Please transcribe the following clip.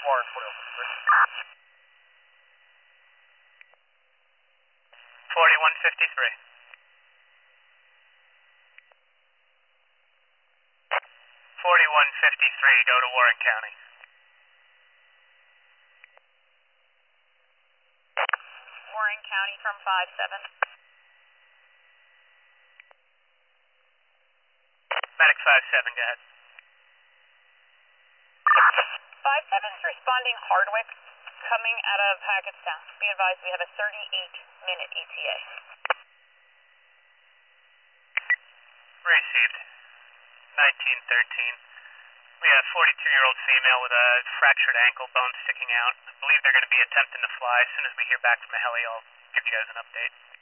Warren Foothills. 4153. 4153, go to Warren County. Warren County from 5-7. Medic 5-7, go ahead. 5-7's responding Hardwick, coming out of Hackettstown. Be advised we have a 38-minute ETA. Received. 1913. We have a 42-year-old female with a fractured ankle, bone sticking out. I believe they're going to be attempting to fly. As soon as we hear back from the heli, I'll give you guys an update.